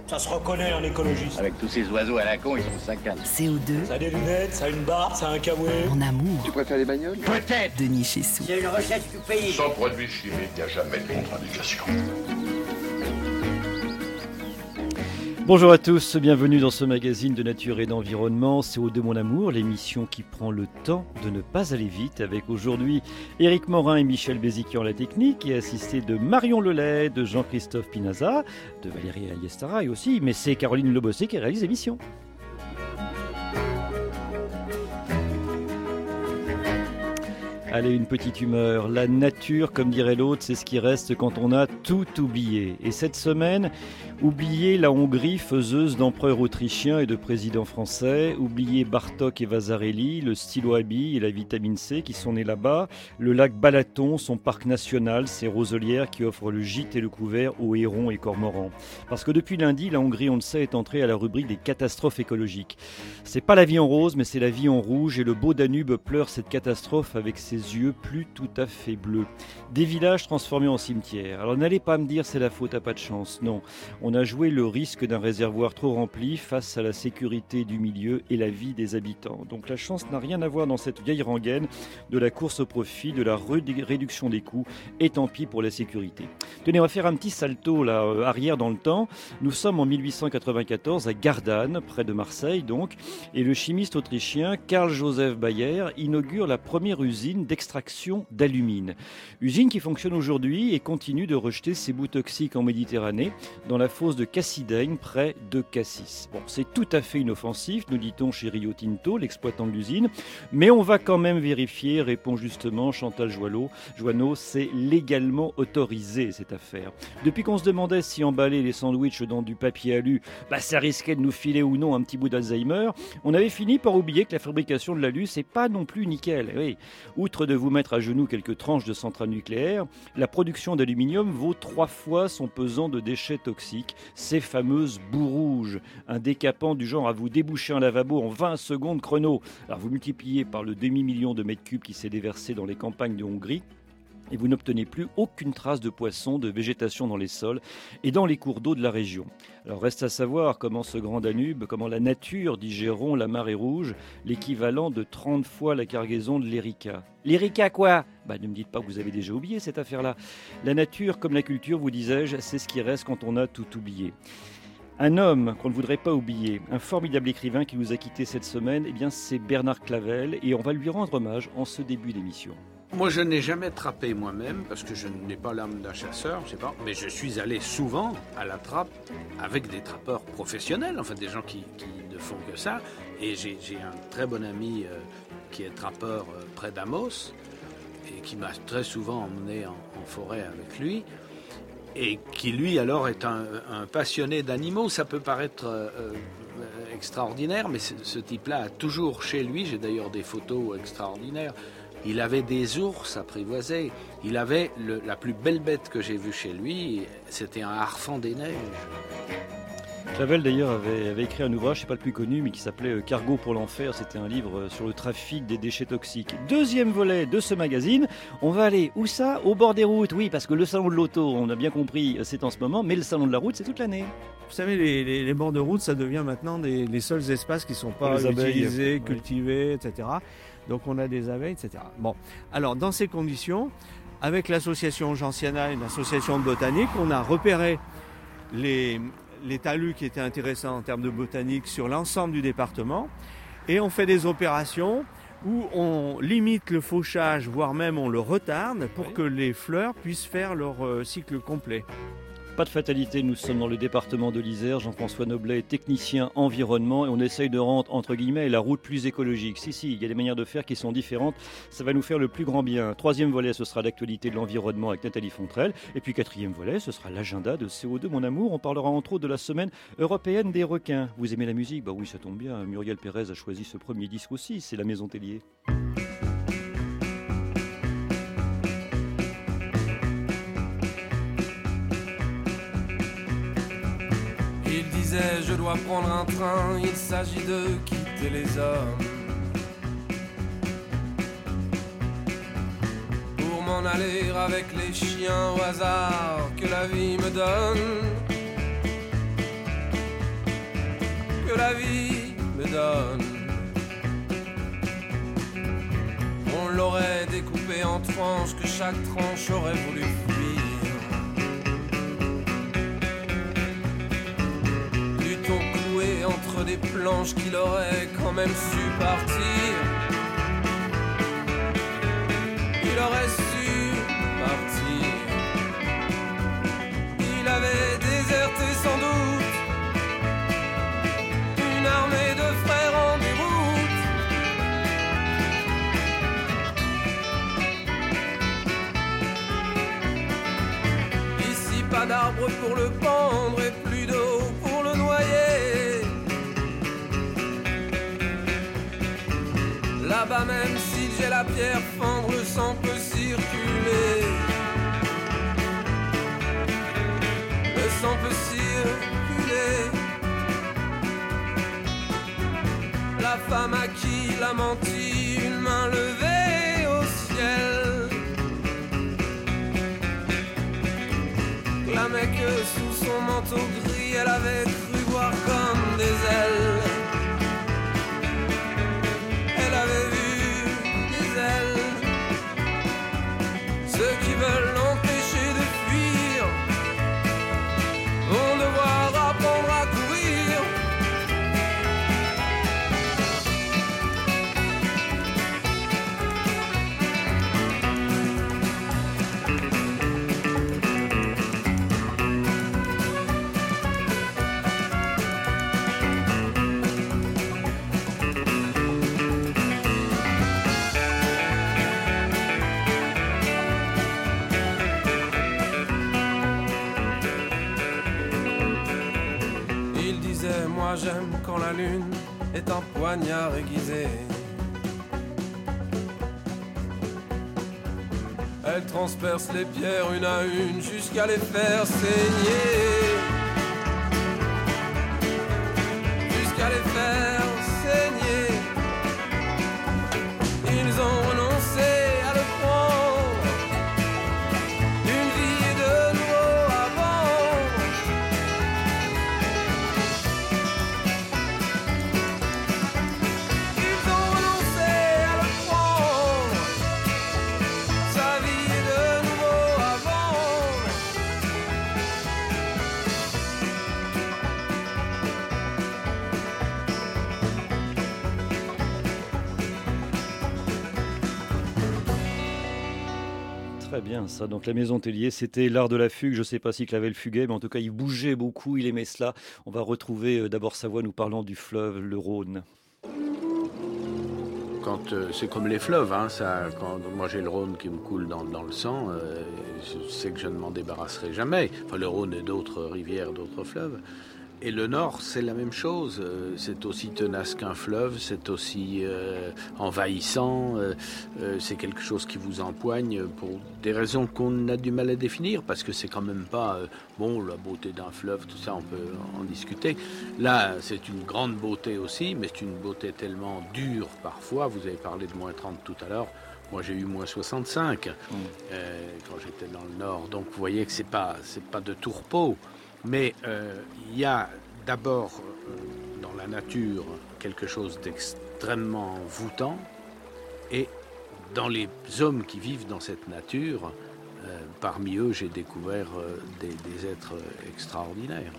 Ça se reconnaît en écologiste. Avec tous ces oiseaux à la con, ils sont saccades. CO2. Ça a des lunettes, ça a une barbe, ça a un kawaii. En amour. Tu préfères les bagnoles? Peut-être. Denis Chessou. C'est une recette du pays. Sans produits chimiques, il n'y a jamais de contre-indication. Bonjour à tous, bienvenue dans ce magazine de nature et d'environnement, CO2 mon amour, l'émission qui prend le temps de ne pas aller vite, avec aujourd'hui Éric Morin et Michel Béziquian la technique, et assisté de Marion Lelay, de Jean-Christophe Pinaza, de Valérie Ayestara et aussi, mais c'est Caroline Lebossé qui réalise l'émission. Allez, une petite humeur. La nature, comme dirait l'autre, c'est ce qui reste quand on a tout oublié. Et cette semaine, oubliez la Hongrie, faiseuse d'empereurs autrichiens et de présidents français. Oubliez Bartók et Vasarely, le stylo à billes et la vitamine C qui sont nés là-bas. Le lac Balaton, son parc national, ses roselières qui offrent le gîte et le couvert aux hérons et cormorans. Parce que depuis lundi, la Hongrie, on le sait, est entrée à la rubrique des catastrophes écologiques. C'est pas la vie en rose, mais c'est la vie en rouge. Et le beau Danube pleure cette catastrophe avec ses yeux plus tout à fait bleus. Des villages transformés en cimetières. Alors n'allez pas me dire c'est la faute à pas de chance, non. On a joué le risque d'un réservoir trop rempli face à la sécurité du milieu et la vie des habitants. Donc la chance n'a rien à voir dans cette vieille rengaine de la course au profit, de la réduction des coûts, et tant pis pour la sécurité. Tenez, on va faire un petit salto là, arrière dans le temps. Nous sommes en 1894 à Gardanne, près de Marseille donc, et le chimiste autrichien Karl Joseph Bayer inaugure la première usine d'extraction d'alumine. Usine qui fonctionne aujourd'hui et continue de rejeter ses bouts toxiques en Méditerranée, dans la fosse de Cassidaigne, près de Cassis. Bon, c'est tout à fait inoffensif, nous dit-on chez Rio Tinto, l'exploitant de l'usine, mais on va quand même vérifier, répond justement Chantal Joanneau, c'est légalement autorisé cette affaire. Depuis qu'on se demandait si emballer les sandwichs dans du papier alu, ça risquait de nous filer ou non un petit bout d'Alzheimer, on avait fini par oublier que la fabrication de l'alu, c'est pas non plus nickel. Oui. Outre de vous mettre à genoux quelques tranches de centrales nucléaires, la production d'aluminium vaut 3 fois son pesant de déchets toxiques, ces fameuses boues rouges, un décapant du genre à vous déboucher un lavabo en 20 secondes chrono. Alors vous multipliez par le demi-million de mètres cubes qui s'est déversé dans les campagnes de Hongrie, et vous n'obtenez plus aucune trace de poissons, de végétation dans les sols et dans les cours d'eau de la région. Alors reste à savoir comment ce grand Danube, comment la nature digéreront la marée rouge, l'équivalent de 30 fois la cargaison de l'Erika. L'Erika quoi ? Ne me dites pas que vous avez déjà oublié cette affaire-là. La nature, comme la culture, vous disais-je, c'est ce qui reste quand on a tout oublié. Un homme qu'on ne voudrait pas oublier, un formidable écrivain qui nous a quittés cette semaine, c'est Bernard Clavel, et on va lui rendre hommage en ce début d'émission. Moi, je n'ai jamais trappé moi-même, parce que je n'ai pas l'âme d'un chasseur, mais je suis allé souvent à la trappe avec des trappeurs professionnels, des gens qui ne font que ça. Et j'ai un très bon ami qui est trappeur près d'Amos, et qui m'a très souvent emmené en forêt avec lui, et qui, lui, alors, est un passionné d'animaux. Ça peut paraître extraordinaire, mais ce type-là a toujours chez lui, j'ai d'ailleurs des photos extraordinaires, il avait des ours apprivoisés. Il avait la plus belle bête que j'ai vue chez lui, c'était un harfang des neiges. Clavel d'ailleurs avait écrit un ouvrage, c'est pas le plus connu, mais qui s'appelait Cargo pour l'enfer. C'était un livre sur le trafic des déchets toxiques. Deuxième volet de ce magazine, on va aller où ça ? Au bord des routes, oui, parce que le salon de l'auto, on a bien compris, c'est en ce moment, mais le salon de la route, c'est toute l'année. Vous savez, les bords de route, ça devient maintenant les seuls espaces qui ne sont pas utilisés, cultivés, etc. Donc on a des abeilles, etc. Bon, alors dans ces conditions, avec l'association Gentiana et l'association de botanique, on a repéré les talus qui étaient intéressants en termes de botanique sur l'ensemble du département, et on fait des opérations où on limite le fauchage, voire même on le retarde pour que les fleurs puissent faire leur cycle complet. Pas de fatalité, nous sommes dans le département de l'Isère. Jean-François Noblet est technicien environnement et on essaye de rendre, entre guillemets, la route plus écologique. Si, il y a des manières de faire qui sont différentes. Ça va nous faire le plus grand bien. Troisième volet, ce sera l'actualité de l'environnement avec Nathalie Fontrelle. Et puis quatrième volet, ce sera l'agenda de CO2 mon amour. On parlera entre autres de la semaine européenne des requins. Vous aimez la musique ? Oui, ça tombe bien. Muriel Pérez a choisi ce premier disque aussi. C'est la Maison Tellier. Je dois prendre un train, il s'agit de quitter les hommes pour m'en aller avec les chiens au hasard que la vie me donne. la vie me donne. On l'aurait découpé en tranches, que chaque tranche aurait voulu fuir. L'eût-on cloué entre des planches qu'il aurait quand même su partir. Il aurait su partir. Il avait déserté sans doute une armée de frères en déroute. Ici pas d'arbre pour le pendre et plus d'eau pour le noyer. Là-bas même si j'ai la pierre fendre, le sang peut circuler. Le sang peut circuler. La femme à qui il a menti, une main levée au ciel, clamait que sous son manteau gris, elle avait cru voir comme des ailes. Elle avait vu des ailes. Ceux qui veulent l'empêcher de fuir vont devoir apprendre à courir. Moi j'aime quand la lune est un poignard aiguisé. Elle transperce les pierres une à une jusqu'à les faire saigner. Jusqu'à les faire saigner. Ils ont renoncé à le prendre. Une vie de nouveau à vendre. Ils ont renoncé à le prendre. Sa vie de nouveau à vendre. Très bien ça, donc la Maison Tellier, c'était l'art de la fugue, je ne sais pas si Clavel fuguait, mais en tout cas il bougeait beaucoup, il aimait cela. On va retrouver d'abord sa voix nous parlant du fleuve, le Rhône. Quand c'est comme les fleuves, hein, quand moi j'ai le Rhône qui me coule dans le sang, je sais que je ne m'en débarrasserai jamais. Enfin, le Rhône et d'autres rivières, d'autres fleuves. Et le Nord, c'est la même chose. C'est aussi tenace qu'un fleuve, c'est aussi envahissant. C'est quelque chose qui vous empoigne pour des raisons qu'on a du mal à définir, parce que c'est quand même pas la beauté d'un fleuve, tout ça, on peut en discuter. Là, c'est une grande beauté aussi, mais c'est une beauté tellement dure parfois. Vous avez parlé de moins 30 tout à l'heure. Moi, j'ai eu moins 65 quand j'étais dans le Nord. Donc, vous voyez que c'est pas de tout repos. Mais il y a d'abord dans la nature quelque chose d'extrêmement voûtant, et dans les hommes qui vivent dans cette nature, parmi eux j'ai découvert des êtres extraordinaires.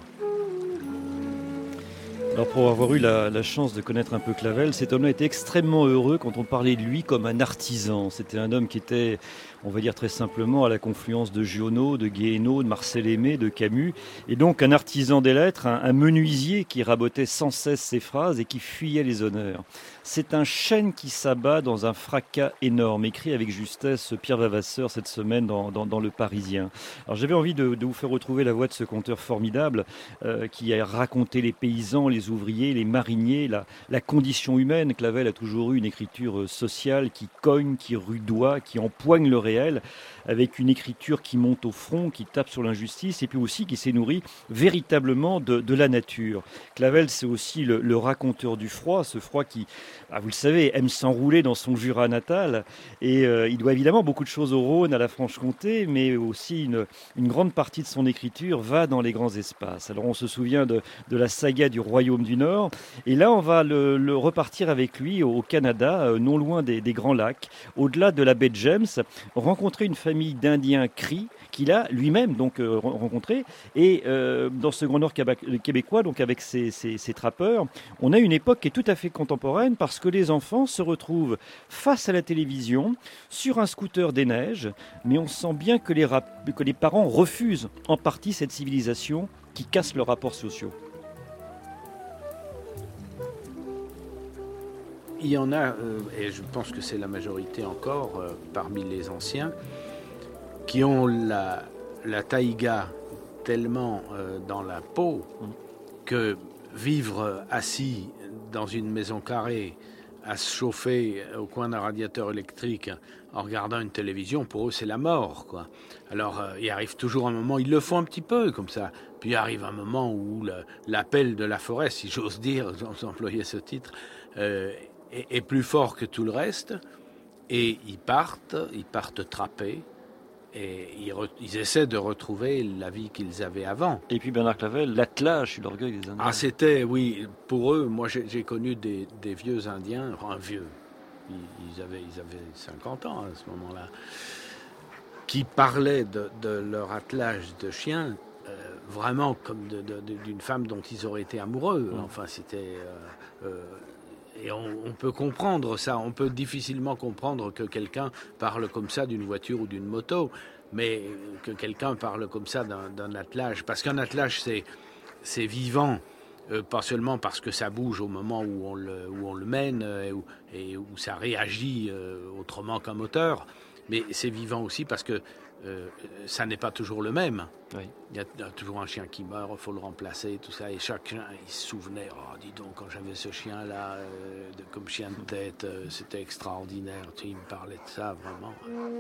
Alors pour avoir eu la chance de connaître un peu Clavel, cet homme-là était extrêmement heureux quand on parlait de lui comme un artisan. C'était un homme qui était, on va dire très simplement, à la confluence de Giono, de Guéhenno, de Marcel Aimé, de Camus, et donc un artisan des lettres, un menuisier qui rabotait sans cesse ses phrases et qui fuyait les honneurs. C'est un chêne qui s'abat dans un fracas énorme, écrit avec justesse Pierre Vavasseur cette semaine dans Le Parisien. Alors j'avais envie de vous faire retrouver la voix de ce conteur formidable qui a raconté les paysans, les ouvriers, les mariniers, la condition humaine. Clavel a toujours eu une écriture sociale qui cogne, qui rudoie, qui empoigne le réel. avec une écriture qui monte au front, qui tape sur l'injustice, et puis aussi qui s'est nourri véritablement de la nature. Clavel, c'est aussi le raconteur du froid, ce froid qui, vous le savez, aime s'enrouler dans son Jura natal, et il doit évidemment beaucoup de choses au Rhône, à la Franche-Comté, mais aussi une grande partie de son écriture va dans les grands espaces. Alors on se souvient de la saga du Royaume du Nord, et là on va le repartir avec lui au Canada, non loin des Grands Lacs, au-delà de la baie de James, rencontrer une famille d'Indiens Cris qu'il a lui-même donc rencontré, et dans ce Grand Nord québécois, donc avec ces trappeurs, on a une époque qui est tout à fait contemporaine parce que les enfants se retrouvent face à la télévision sur un scooter des neiges, mais on sent bien que les parents refusent en partie cette civilisation qui casse leurs rapports sociaux. Il y en a, et je pense que c'est la majorité encore parmi les anciens, qui ont la taïga tellement dans la peau que vivre assis dans une maison carrée à se chauffer au coin d'un radiateur électrique en regardant une télévision, pour eux c'est la mort, quoi. Alors il arrive toujours un moment, ils le font un petit peu comme ça, puis il arrive un moment où l'appel de la forêt, si j'ose dire, j'employais ce titre, est plus fort que tout le reste, et ils partent trapper, et ils essaient de retrouver la vie qu'ils avaient avant. Et puis Bernard Clavel, l'attelage, c'est l'orgueil des Indiens. Ah, c'était, oui, pour eux, moi j'ai connu des vieux Indiens, enfin vieux, ils avaient 50 ans à ce moment-là, qui parlaient de leur attelage de chiens, vraiment comme d'une femme dont ils auraient été amoureux. Enfin, c'était... Et on peut comprendre ça, on peut difficilement comprendre que quelqu'un parle comme ça d'une voiture ou d'une moto, mais que quelqu'un parle comme ça d'un attelage, parce qu'un attelage c'est vivant, pas seulement parce que ça bouge au moment où on le mène et où ça réagit autrement qu'un moteur, mais c'est vivant aussi parce que ça n'est pas toujours le même. Oui. Il y a toujours un chien qui meurt, il faut le remplacer, tout ça. Et chaque chien, il se souvenait, dis donc, quand j'avais ce chien-là, comme chien de tête, c'était extraordinaire. Tu sais, il me parlait de ça, vraiment.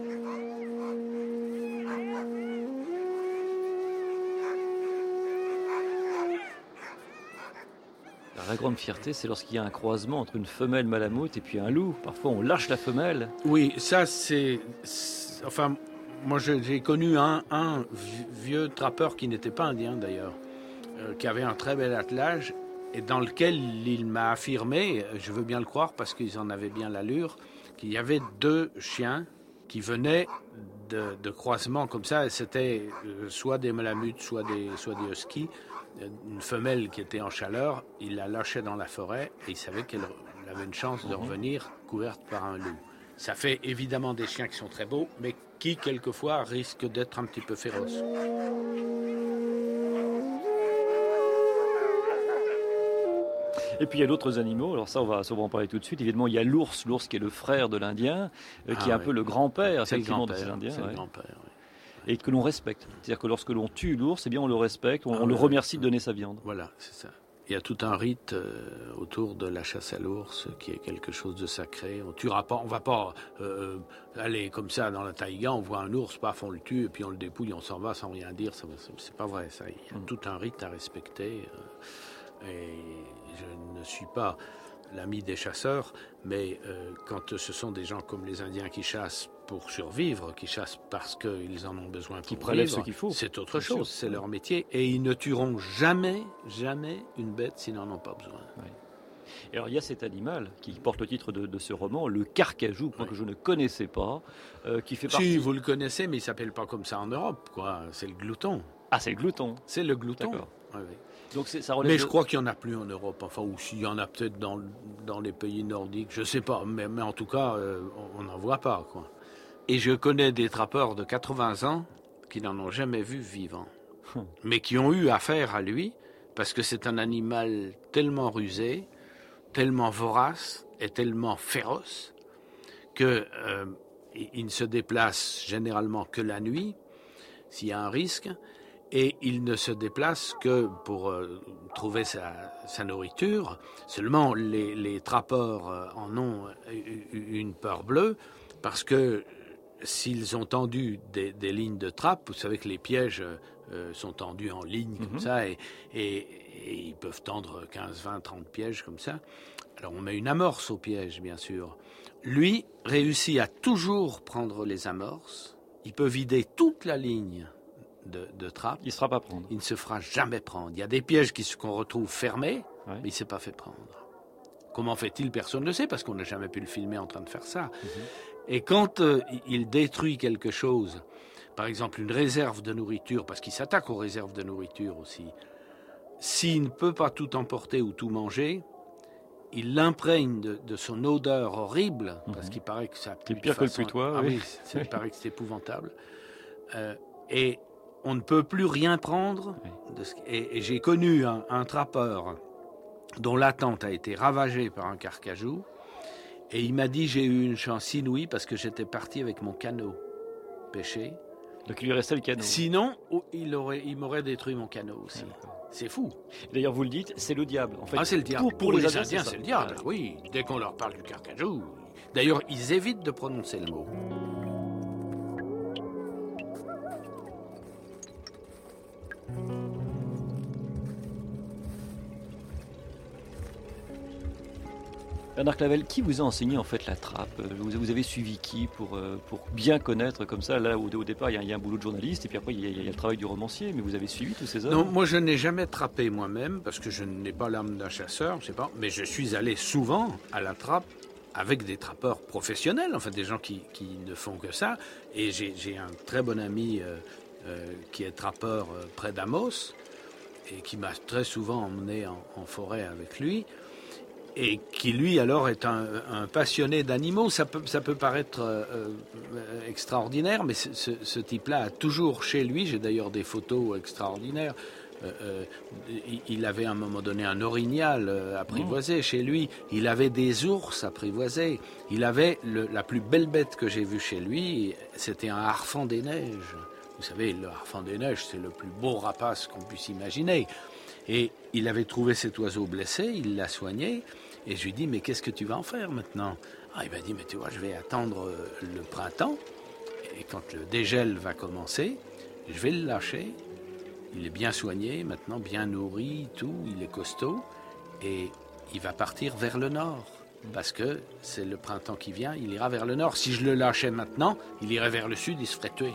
La vraie grande fierté, c'est lorsqu'il y a un croisement entre une femelle malamute et puis un loup. Parfois, on lâche la femelle. Oui, ça, c'est enfin... Moi, j'ai connu un vieux trappeur qui n'était pas indien, d'ailleurs, qui avait un très bel attelage et dans lequel il m'a affirmé, je veux bien le croire parce qu'ils en avaient bien l'allure, qu'il y avait 2 chiens qui venaient de croisements comme ça. Et c'était soit des malamutes, soit des huskies. Une femelle qui était en chaleur, il la lâchait dans la forêt et il savait qu'elle avait une chance de revenir couverte par un loup. Ça fait évidemment des chiens qui sont très beaux, mais qui, quelquefois, risquent d'être un petit peu féroces. Et puis il y a d'autres animaux, alors ça on va en parler tout de suite. Évidemment, il y a l'ours qui est le frère de l'Indien, qui est un peu le grand-père effectivement de ces Indiens. C'est le grand-père, oui. Et que l'on respecte. C'est-à-dire que lorsque l'on tue l'ours, eh bien on le respecte, on le remercie de donner sa viande. Voilà, c'est ça. Il y a tout un rite autour de la chasse à l'ours qui est quelque chose de sacré. On tuera pas, on va pas aller comme ça dans la taïga, on voit un ours, paf, on le tue et puis on le dépouille, on s'en va sans rien dire. C'est pas vrai ça. Il y a tout un rite à respecter. Et je ne suis pas l'ami des chasseurs, mais quand ce sont des gens comme les Indiens qui chassent pour survivre, qui chassent parce qu'ils en ont besoin pour prélèvent vivre, ce qu'il faut. c'est autre chose, c'est leur métier. Et ils ne tueront jamais une bête s'ils n'en ont pas besoin. Oui. Et alors il y a cet animal qui porte le titre de ce roman, le carcajou, que je ne connaissais pas, qui fait partie... Si, vous le connaissez, mais il ne s'appelle pas comme ça en Europe, quoi. C'est le glouton. Ah, c'est le glouton. C'est le glouton. D'accord. Oui, oui. Donc ça relève mais je crois qu'il n'y en a plus en Europe, enfin, ou s'il y en a peut-être dans les pays nordiques, je ne sais pas, mais en tout cas, on n'en voit pas, quoi. Et je connais des trappeurs de 80 ans qui n'en ont jamais vu vivant, mais qui ont eu affaire à lui, parce que c'est un animal tellement rusé, tellement vorace et tellement féroce, qu'il ne se déplace généralement que la nuit, s'il y a un risque, et il ne se déplace que pour trouver sa nourriture. Seulement, les trappeurs en ont une peur bleue, parce que s'ils ont tendu des lignes de trappe, vous savez que les pièges sont tendus en ligne comme ça, et ils peuvent tendre 15, 20, 30 pièges comme ça. Alors on met une amorce au piège, bien sûr. Lui réussit à toujours prendre les amorces. Il peut vider toute la ligne de trappe. Il ne se fera pas prendre. Il ne se fera jamais prendre. Il y a des pièges qu'on retrouve fermés, mais il ne s'est pas fait prendre. Comment fait-il? Personne ne le sait, parce qu'on n'a jamais pu le filmer en train de faire ça. Et quand il détruit quelque chose, par exemple une réserve de nourriture, parce qu'il s'attaque aux réserves de nourriture aussi, s'il ne peut pas tout emporter ou tout manger, il l'imprègne de son odeur horrible, parce qu'il paraît que ça pue. C'est pire que le putois. Ah oui, il paraît que c'est épouvantable. Et on ne peut plus rien prendre. Et j'ai connu un trappeur dont la tente a été ravagée par un carcajou. Et il m'a dit, j'ai eu une chance inouïe parce que j'étais parti avec mon canot pêcher. Donc il lui restait le canot. Sinon, il m'aurait détruit mon canot aussi. C'est fou. D'ailleurs, vous le dites, c'est le diable. En fait, c'est le diable. Pour les Indiens, c'est le diable. Oui, dès qu'on leur parle du carcajou. D'ailleurs, ils évitent de prononcer le mot. Bernard Clavel, qui vous a enseigné en fait la trappe? Vous avez suivi qui pour bien connaître comme ça? Là, au départ, il y a un boulot de journaliste, et puis après, il y a le travail du romancier, mais vous avez suivi tous ces hommes? Non, moi je n'ai jamais trappé moi-même, parce que je n'ai pas l'âme d'un chasseur, je sais pas, mais je suis allé souvent à la trappe avec des trappeurs professionnels, en fait, des gens qui ne font que ça. Et j'ai un très bon ami qui est trappeur près d'Amos, et qui m'a très souvent emmené en forêt avec lui. Et qui, lui, alors, est un passionné d'animaux. Ça peut paraître extraordinaire, mais ce type-là a toujours chez lui, j'ai d'ailleurs des photos extraordinaires, il avait à un moment donné un orignal apprivoisé chez lui, il avait des ours apprivoisés, il avait la plus belle bête que j'ai vue chez lui, c'était un harfang des neiges. Vous savez, le harfang des neiges, c'est le plus beau rapace qu'on puisse imaginer. Et il avait trouvé cet oiseau blessé, il l'a soigné, et je lui dis, mais qu'est-ce que tu vas en faire maintenant? Il m'a dit, mais tu vois, je vais attendre le printemps, et quand le dégel va commencer, je vais le lâcher. Il est bien soigné, maintenant bien nourri, tout, il est costaud, et il va partir vers le nord, parce que c'est le printemps qui vient, il ira vers le nord. Si je le lâchais maintenant, il irait vers le sud, il se ferait tuer.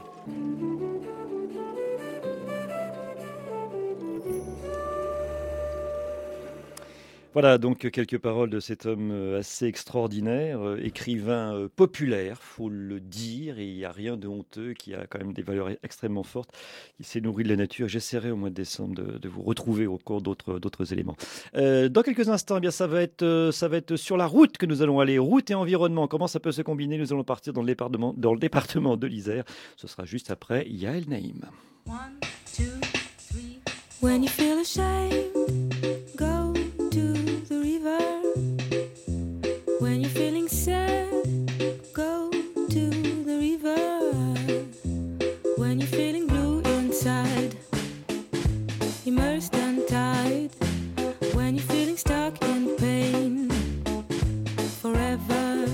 Voilà donc quelques paroles de cet homme assez extraordinaire, écrivain populaire, faut le dire, et il n'y a rien de honteux, qui a quand même des valeurs extrêmement fortes, qui s'est nourri de la nature. J'essaierai au mois de décembre de vous retrouver au cours d'autres éléments. Dans quelques instants, eh bien, ça va être sur la route que nous allons aller, route et environnement. Comment ça peut se combiner? Nous allons partir dans le département de l'Isère. Ce sera juste après Yael Naïm. 1, 2, 3. When you feel ashamed, go to the river. When you're feeling sad, go to the river. When you're feeling blue inside, immersed and tied. When you're feeling stuck in pain, forever.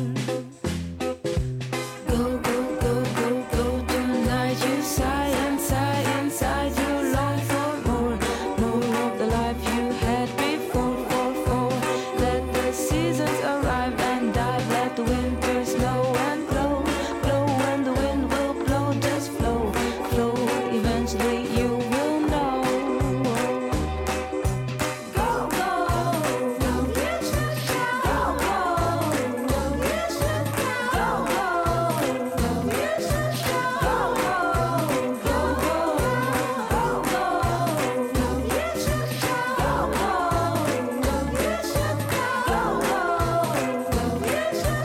Go, go, go, go, go tonight. You sigh and sigh inside. You long for more, more of the life you had before. Let the seasons arrive and die. Let the winter snow and blow, blow, and the wind will blow. Just flow, flow. Eventually you will know. Go, go, go, get your shot. Go, go, go, get your shot. Go, go, go, get your shot. Go, go, go, go, go, go, get your shot. Go, go, go, get your shot. Go, go, go, get your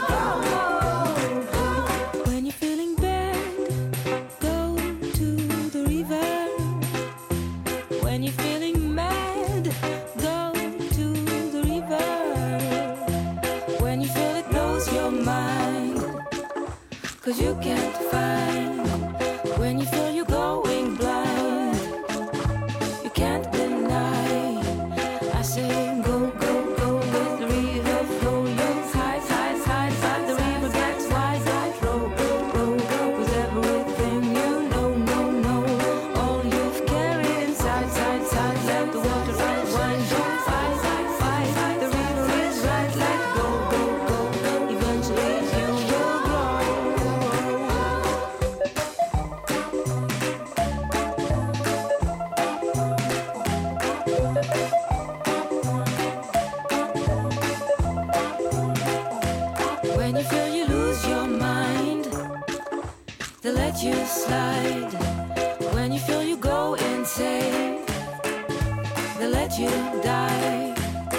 shot. When you're feeling bad, go to the river. When you're feeling mad, go to the river. When you feel it blows your mind, 'cause you can't find. When you feel you're going blind, you can't deny. I say go, go, go with the river flow. You hide, hide, hide, hide. The river gets wide, wide, row, row, row. you slide. When you feel you go insane, they'll let you die.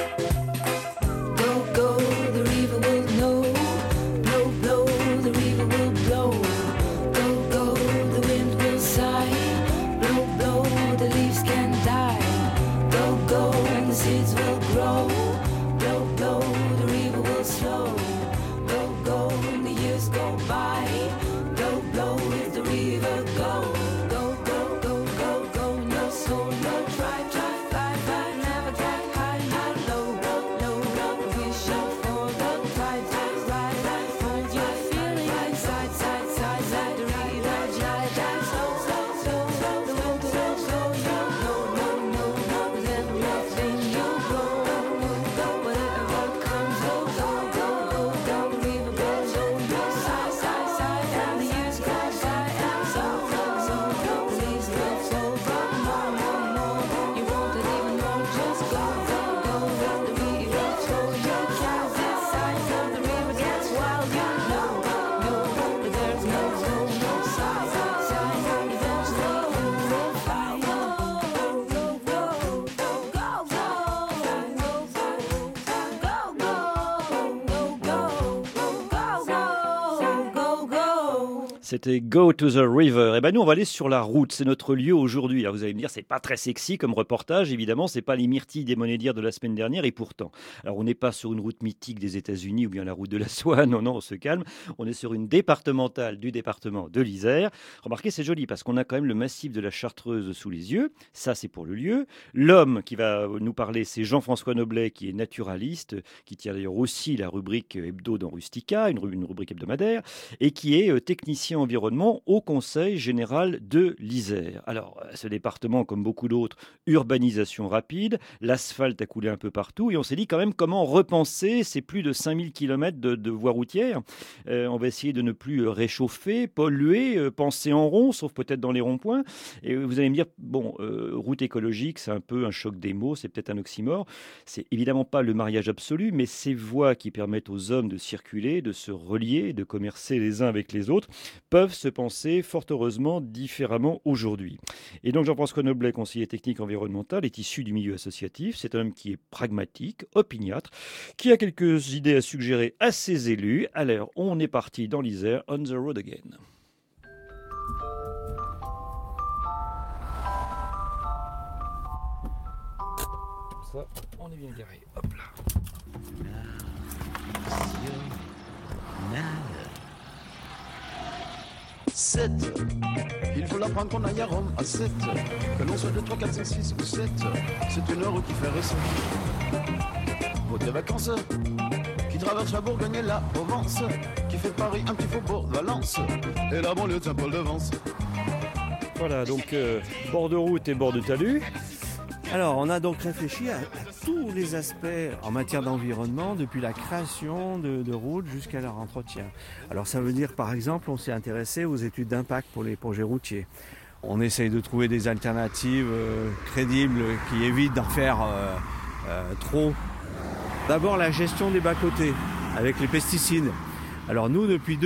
Go, go, the river will know. Blow, blow, the river will blow. Go, go, the wind will sigh. Blow, blow, the leaves can die. Go, go, the seeds will grow. Blow, blow, the river will slow. Go, go, the years go by. Blow, blow, with the river go. Go, go, go, go, go, no soul, no try, try, fly, fly, never get high, high, low, low, low, low. We shall for the tide, tide, ride, ride, hold your feeling side, side, side, side. The river jai, jai, slow, slow, slow, slow. The wind will slow you, no, no, no, no. With everything you go, go, whatever comes, go, go, go, go, go. The river goes over side, side, side, and the years go by, and so, so, the leaves will fall, but more, more, more. You won't even know, just go, go, go, go. The river throw you can't decide, till the river gets wild, you know, but there's no room, no side, side, eventually you will find. Go, go, go, go, go, go, go, go. C'était Go to the River. Et ben nous, on va aller sur la route. C'est notre lieu aujourd'hui. Alors vous allez me dire, c'est pas très sexy comme reportage. Évidemment, c'est pas les myrtilles des monédières de la semaine dernière. Et pourtant, alors on n'est pas sur une route mythique des États-Unis ou bien la route de la soie. Non, non, on se calme. On est sur une départementale du département de l'Isère. Remarquez, c'est joli parce qu'on a quand même le massif de la Chartreuse sous les yeux. Ça, c'est pour le lieu. L'homme qui va nous parler, c'est Jean-François Noblet, qui est naturaliste, qui tient d'ailleurs aussi la rubrique hebdo dans Rustica, une rubrique hebdomadaire, et qui est technicien environnement au Conseil général de l'Isère. Alors, ce département, comme beaucoup d'autres, urbanisation rapide, l'asphalte a coulé un peu partout, et on s'est dit quand même comment repenser ces plus de 5000 km de voies routières. On va essayer de ne plus réchauffer, polluer, penser en rond, sauf peut-être dans les ronds-points. Et vous allez me dire, bon, route écologique, c'est un peu un choc des mots, c'est peut-être un oxymore. C'est évidemment pas le mariage absolu, mais ces voies qui permettent aux hommes de circuler, de se relier, de commercer les uns avec les autres, peuvent se penser fort heureusement différemment aujourd'hui. Et donc Jean-François Noblet, conseiller technique environnemental, est issu du milieu associatif. C'est un homme qui est pragmatique, opiniâtre, qui a quelques idées à suggérer à ses élus. Alors on est parti dans l'Isère, on the road again. Ça, on est bien garé. Hop là. 7. Il faut l'apprendre qu'on aille à Rome à 7. Que l'on soit de 3, 4, 5, 6 ou 7. C'est une heure qui fait récent. Route de vacances qui traverse la Bourgogne et la Provence, qui fait de Paris un petit faubourg de Valence et la banlieue de Saint-Paul-de-Vence. Voilà, donc bord de route et bord de talus. Alors, on a donc réfléchi à tous les aspects en matière d'environnement, depuis la création de routes jusqu'à leur entretien. Alors, ça veut dire, par exemple, on s'est intéressé aux études d'impact pour les projets routiers. On essaye de trouver des alternatives crédibles qui évitent d'en faire trop. D'abord, la gestion des bas-côtés avec les pesticides. Alors, nous, depuis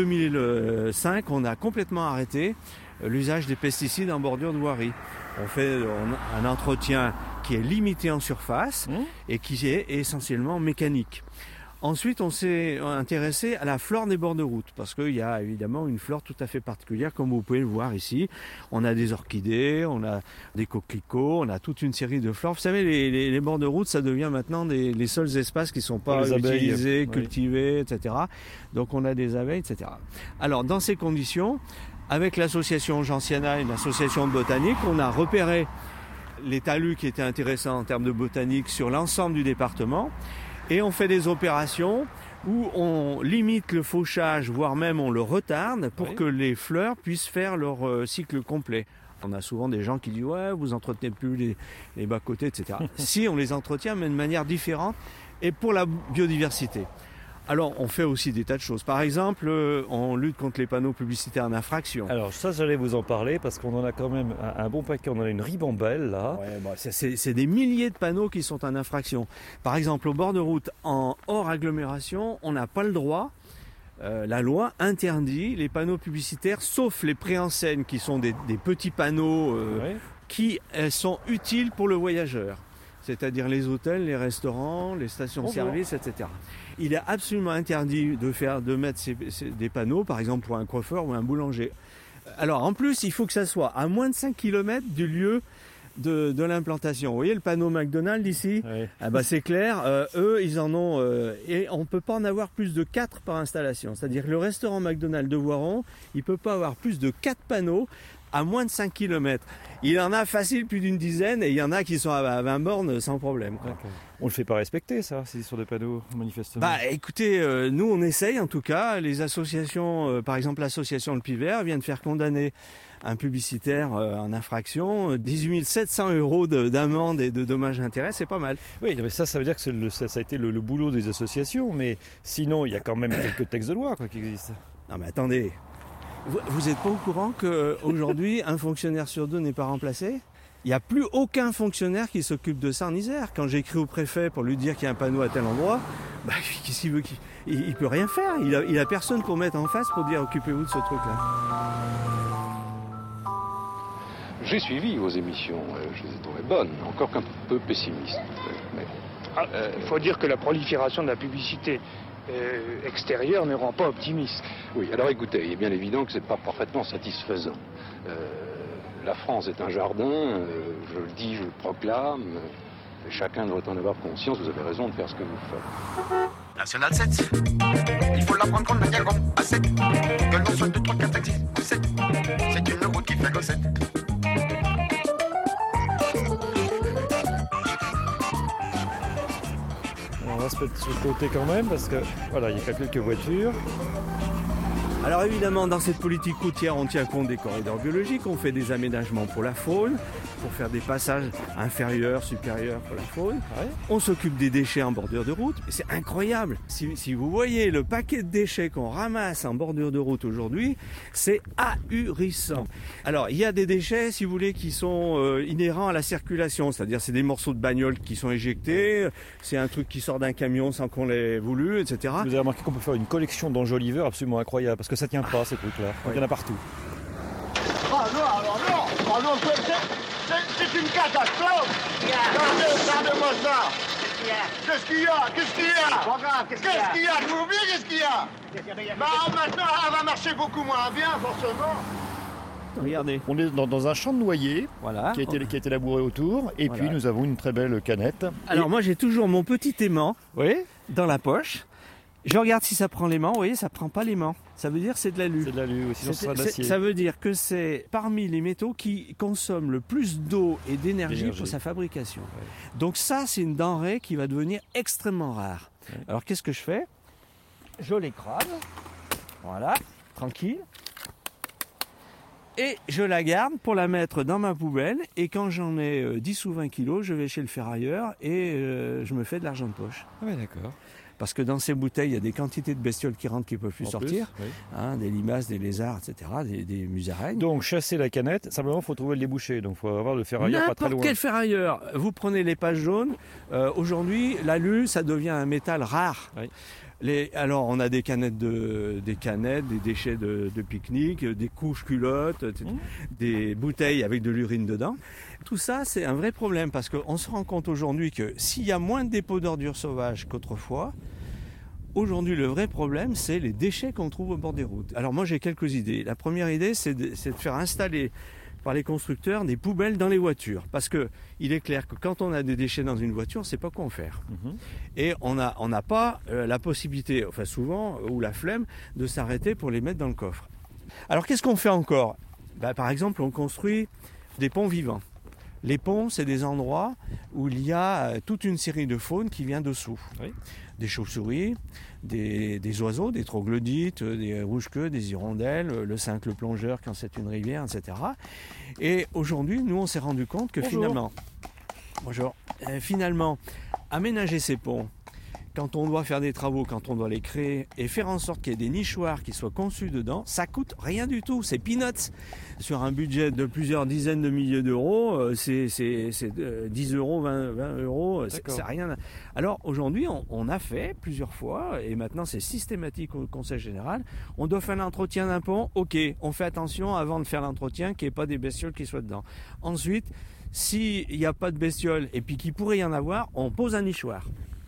2005, on a complètement arrêté l'usage des pesticides en bordure de voirie. On fait un entretien qui est limité en surface et qui est essentiellement mécanique. Ensuite, on s'est intéressé à la flore des bords de route parce qu'il y a évidemment une flore tout à fait particulière, comme vous pouvez le voir ici. On a des orchidées, on a des coquelicots, on a toute une série de flores. Vous savez, les bords de route, ça devient maintenant les seuls espaces qui ne sont pas utilisés, cultivés, etc. Donc on a des abeilles, etc. Alors, dans ces conditions, avec l'association Gentiana, une association de botanique, on a repéré les talus qui étaient intéressants en termes de botanique sur l'ensemble du département. Et on fait des opérations où on limite le fauchage, voire même on le retarde pour que les fleurs puissent faire leur cycle complet. On a souvent des gens qui disent « ouais, vous entretenez plus les bas-côtés, etc. » Si, on les entretient, mais de manière différente et pour la biodiversité. Alors, on fait aussi des tas de choses. Par exemple, on lutte contre les panneaux publicitaires en infraction. Alors ça, j'allais vous en parler parce qu'on en a quand même un bon paquet. On en a une ribambelle là. Ouais, bah, c'est des milliers de panneaux qui sont en infraction. Par exemple, au bord de route, en hors agglomération, on n'a pas le droit la loi interdit les panneaux publicitaires, sauf les préenseignes qui sont des petits panneaux qui sont utiles pour le voyageur. C'est-à-dire les hôtels, les restaurants, les stations-service, etc. Il est absolument interdit de mettre des panneaux, par exemple pour un coiffeur ou un boulanger. Alors en plus, il faut que ça soit à moins de 5 km du lieu de l'implantation. Vous voyez le panneau McDonald's ici ? C'est clair, eux ils en ont, et on ne peut pas en avoir plus de 4 par installation. C'est-à-dire que le restaurant McDonald's de Voiron, il ne peut pas avoir plus de 4 panneaux à moins de 5 km. Il en a facile plus d'une dizaine et il y en a qui sont à 20 bornes sans problème. On ne le fait pas respecter, ça, c'est sur des panneaux, manifestement. Écoutez, nous on essaye en tout cas. Les associations, par exemple l'association Le Pivert vient de faire condamner un publicitaire en infraction, 18 700 € d'amende et de dommages et intérêts, c'est pas mal. Oui, mais ça veut dire que ça a été le boulot des associations, mais sinon il y a quand même quelques textes de loi qui existent. Non mais attendez, vous n'êtes pas au courant qu'aujourd'hui un fonctionnaire sur 2 n'est pas remplacé ? Il n'y a plus aucun fonctionnaire qui s'occupe de ça en Isère. Quand j'écris au préfet pour lui dire qu'il y a un panneau à tel endroit, qu'est-ce qu'il veut ? Il peut rien faire. Il a personne pour mettre en face pour dire occupez-vous de ce truc-là. J'ai suivi vos émissions, je les ai trouvées bonnes, encore qu'un peu pessimistes. Il faut dire que la prolifération de la publicité extérieure ne rend pas optimiste. Oui, alors écoutez, il est bien évident que ce n'est pas parfaitement satisfaisant. La France est un jardin, je le dis, je le proclame, et chacun devrait en avoir conscience, vous avez raison de faire ce que vous faites. National 7, il faut la prendre comme la diagonale à 7, que l'on soit 2, 3, 4, 5, 6 ou 7, c'est une route qui fait recette. On va se mettre sur le côté quand même, parce que voilà, il y a quelques voitures. Alors évidemment, dans cette politique routière, on tient compte des corridors biologiques, on fait des aménagements pour la faune, pour faire des passages inférieurs, supérieurs pour la faune. On s'occupe des déchets en bordure de route. Et c'est incroyable. Si vous voyez le paquet de déchets qu'on ramasse en bordure de route aujourd'hui, c'est ahurissant. Alors, il y a des déchets, si vous voulez, qui sont inhérents à la circulation. C'est-à-dire, c'est des morceaux de bagnole qui sont éjectés, c'est un truc qui sort d'un camion sans qu'on l'ait voulu, etc. Vous avez remarqué qu'on peut faire une collection d'enjoliveurs absolument incroyable, parce que ça tient pas, ces trucs-là. Il y en a partout. Ah non, alors non! Ah non, c'est une catastrophe! Regardez-moi ça! Qu'est-ce qu'il y a? Qu'est-ce qu'il y a? Qu'est-ce qu'il y a? Vous oubliez qu'est-ce qu'il y a? Maintenant, elle va marcher beaucoup moins bien, forcément. Regardez. On est dans un champ de noyer qui a été labouré autour, et puis nous avons une très belle canette. Alors moi j'ai toujours mon petit aimant dans la poche. Je regarde si ça prend l'aimant, vous voyez, ça prend pas l'aimant. Ça veut dire que c'est de l'alu. C'est de l'alu, sinon ce sera de l'acier. Ça veut dire que c'est parmi les métaux qui consomment le plus d'eau et d'énergie pour sa fabrication. Donc ça, c'est une denrée qui va devenir extrêmement rare. Alors qu'est-ce que je fais ? Je l'écrase, voilà, tranquille. Et je la garde pour la mettre dans ma poubelle. Et quand j'en ai 10 ou 20 kilos, je vais chez le ferrailleur et je me fais de l'argent de poche. Ah ouais, d'accord. Parce que dans ces bouteilles, il y a des quantités de bestioles qui rentrent qui ne peuvent plus sortir. Des limaces, des lézards, etc., des musaraignes. Donc, chasser la canette, simplement, il faut trouver le débouché. Donc, il faut avoir le ferrailleur pas très loin. N'importe quel ferrailleur. Vous prenez les pages jaunes. Aujourd'hui, l'alu, ça devient un métal rare. Alors, on a des canettes, des déchets de pique-nique, des couches culottes, des bouteilles avec de l'urine dedans. Tout ça, c'est un vrai problème parce qu'on se rend compte aujourd'hui que s'il y a moins de dépôts d'ordures sauvages qu'autrefois, aujourd'hui, le vrai problème, c'est les déchets qu'on trouve au bord des routes. Alors moi, j'ai quelques idées. La première idée, c'est de faire installer par les constructeurs des poubelles dans les voitures. Parce que il est clair que quand on a des déchets dans une voiture, on ne sait pas quoi en faire. Et on n'a pas la possibilité, enfin souvent, ou la flemme, de s'arrêter pour les mettre dans le coffre. Alors qu'est-ce qu'on fait encore ? Par exemple, on construit des ponts vivants. Les ponts, c'est des endroits où il y a toute une série de faune qui vient dessous. Des chauves-souris, des oiseaux, des troglodytes, des rouges-queues, des hirondelles, le cincle plongeur quand c'est une rivière, etc. Et aujourd'hui, nous, on s'est rendu compte que finalement, aménager ces ponts, quand on doit faire des travaux, quand on doit les créer et faire en sorte qu'il y ait des nichoirs qui soient conçus dedans, ça coûte rien du tout, c'est peanuts. Sur un budget de plusieurs dizaines de milliers d'euros, c'est 10 euros, 20 euros, c'est rien. Alors aujourd'hui, on a fait plusieurs fois, et maintenant c'est systématique au Conseil Général, on doit faire l'entretien d'un pont, ok, on fait attention avant de faire l'entretien qu'il n'y ait pas des bestioles qui soient dedans. Ensuite, s'il n'y a pas de bestioles et puis qu'il pourrait y en avoir, on pose un nichoir.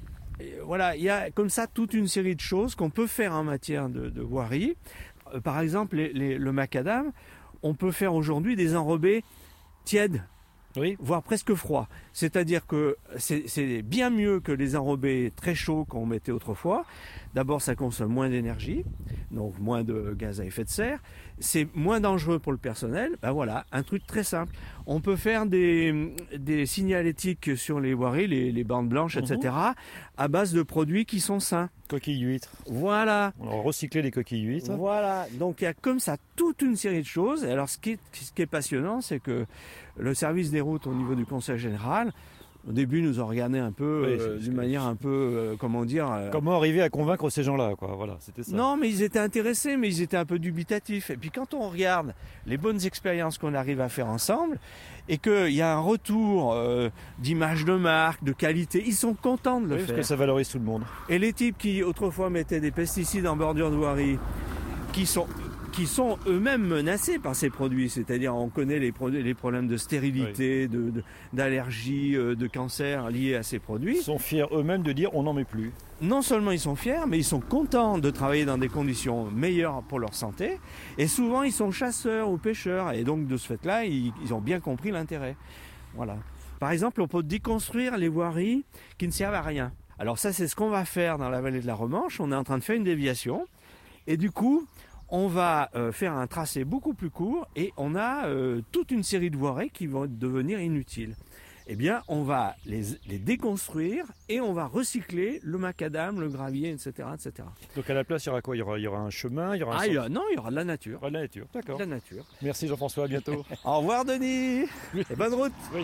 Et voilà, il y a comme ça toute une série de choses qu'on peut faire en matière de voirie. Par exemple, le macadam, on peut faire aujourd'hui des enrobés tièdes, voire presque froids. C'est-à-dire que c'est bien mieux que les enrobés très chauds qu'on mettait autrefois. D'abord, ça consomme moins d'énergie, donc moins de gaz à effet de serre. C'est moins dangereux pour le personnel. Ben voilà, un truc très simple. On peut faire des signalétiques sur les voiries, les bandes blanches, etc., à base de produits qui sont sains. Coquilles d'huîtres. Voilà. On a recyclé les coquilles d'huîtres. Voilà. Donc il y a comme ça toute une série de choses. Et alors ce qui est passionnant, c'est que le service des routes au niveau du Conseil Général, au début, nous ont regardé un peu d'une manière un peu, comment dire... Comment arriver à convaincre ces gens-là, quoi. Voilà, c'était ça. Non, mais ils étaient intéressés, mais ils étaient un peu dubitatifs. Et puis quand on regarde les bonnes expériences qu'on arrive à faire ensemble, et qu'il y a un retour d'image de marque, de qualité, ils sont contents de le faire. Parce que ça valorise tout le monde. Et les types qui autrefois mettaient des pesticides en bordure de voirie, qui sont eux-mêmes menacés par ces produits, c'est-à-dire on connaît les problèmes de stérilité, d'allergie, de cancer liés à ces produits. Ils sont fiers eux-mêmes de dire on n'en met plus. Non seulement ils sont fiers, mais ils sont contents de travailler dans des conditions meilleures pour leur santé, et souvent ils sont chasseurs ou pêcheurs, et donc de ce fait-là, ils ont bien compris l'intérêt. Voilà. Par exemple, on peut déconstruire les voiries qui ne servent à rien. Alors ça, c'est ce qu'on va faire dans la vallée de la Romanche. On est en train de faire une déviation, et du coup, on va faire un tracé beaucoup plus court et on a toute une série de voiries qui vont devenir inutiles. Eh bien, on va les déconstruire et on va recycler le macadam, le gravier, etc., etc. Donc à la place, il y aura quoi ? Il y aura un chemin, il y aura non, il y aura de la nature. De la nature, d'accord. De la nature. Merci Jean-François, à bientôt. Au revoir Denis. Et bonne route. Oui.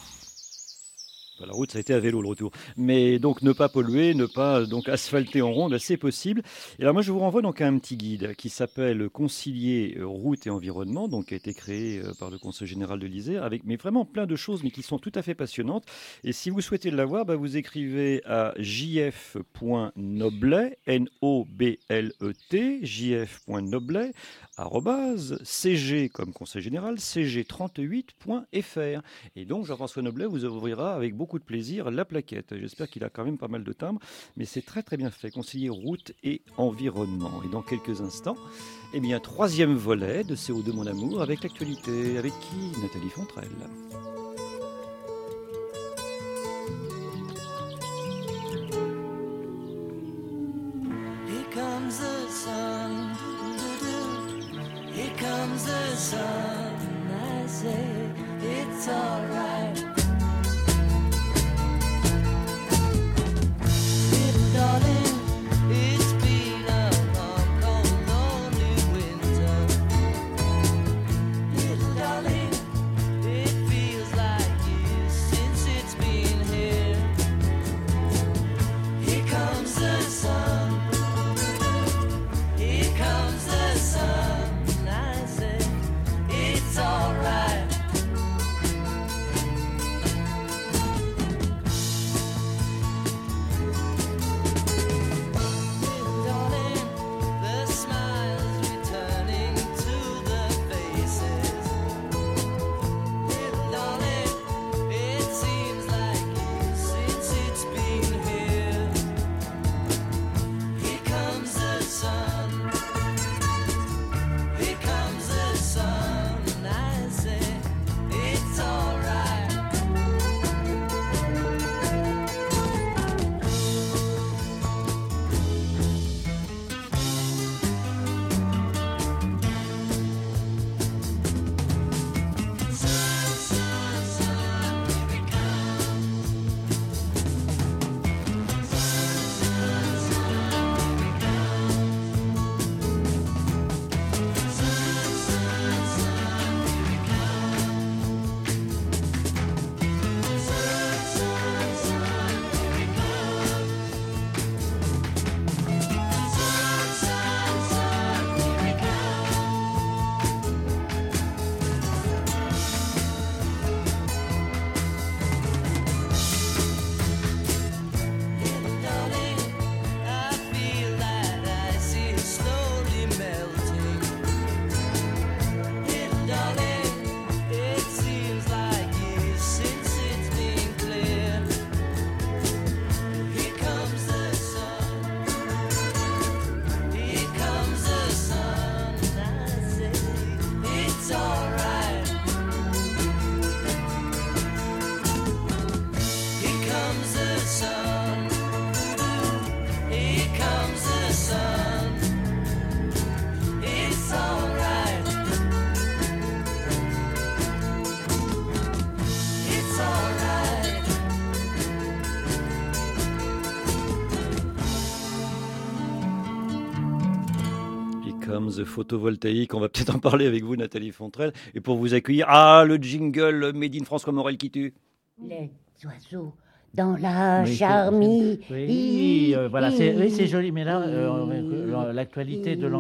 La route, ça a été à vélo le retour. Mais donc ne pas polluer, ne pas donc asphalter en ronde, c'est possible. Et alors moi je vous renvoie donc à un petit guide qui s'appelle Concilier route et environnement, donc qui a été créé par le Conseil Général de l'Isère, avec mais vraiment plein de choses, mais qui sont tout à fait passionnantes. Et si vous souhaitez l'avoir, vous écrivez à jf.noblet, N-O-B-L-E-T, jf.noblet, @cg comme Conseil Général, cg38.fr. Et donc Jean-François Noblet vous ouvrira avec beaucoup de plaisir la plaquette. J'espère qu'il a quand même pas mal de timbres, mais c'est très très bien fait. Concilier route et environnement. Et dans quelques instants, troisième volet de CO2 Mon Amour avec l'actualité. Avec qui ? Nathalie Fontrelle. Here comes the sun. Here comes the sun, I say it's alright. Little darling, it's been a long, cold, lonely winter. Little darling, it feels like years since it's been here. Here comes the sun. Here comes the sun. It's alright. fermes photovoltaïques. On va peut-être en parler avec vous, Nathalie Fontrelle. Et pour vous accueillir, le jingle Made in France comme Morel qui tue. Les oiseaux dans la charmille. Voilà, c'est joli, mais là, l'actualité de